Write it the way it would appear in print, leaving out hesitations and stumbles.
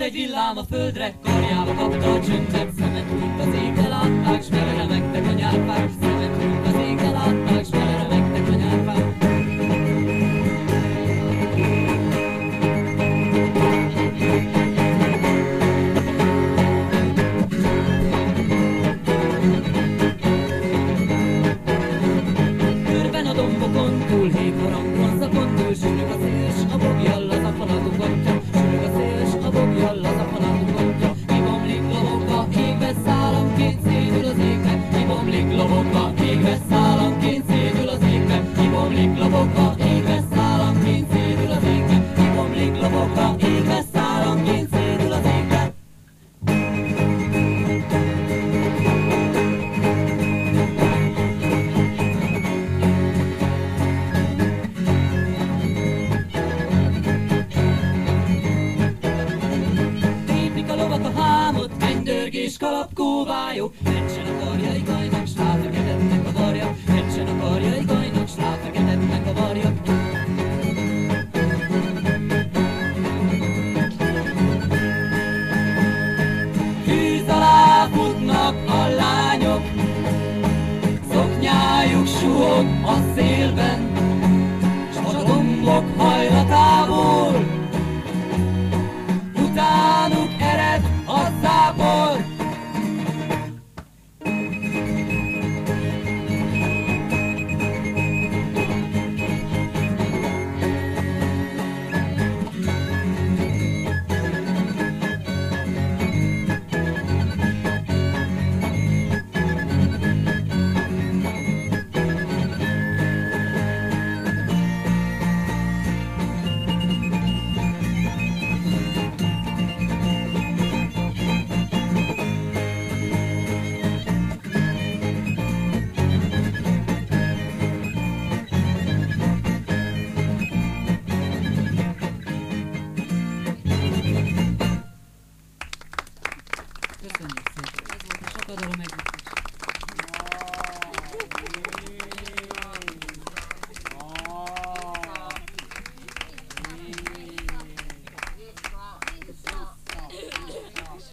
egy villám a földre, karjába kapta a csöndet, szemet hunyt az égre, látták, s vele remegtek a nyárfák, szemet hunyt az égre, látták, s vele remegtek a nyárfák. Körben a dombokon túl, hétharangon, zakon túl, sülög a szél, s a bogjal az a falakok otja, sülög a szél, s a bogjal az a falakok otja. Kibomlik lobogva, égbe szállamként szédül az égbe, kibomlik lobogva, égbe szállamként szédül az égbe, kibomlik lobogva, égbe szállamként szédül az égbe, kibomlik lobogva, égbe szállamként szédül az égbe. Tépik a lovak a hámot, mennydörgés, kalapkóvályok, meccsen a karjai kajnak.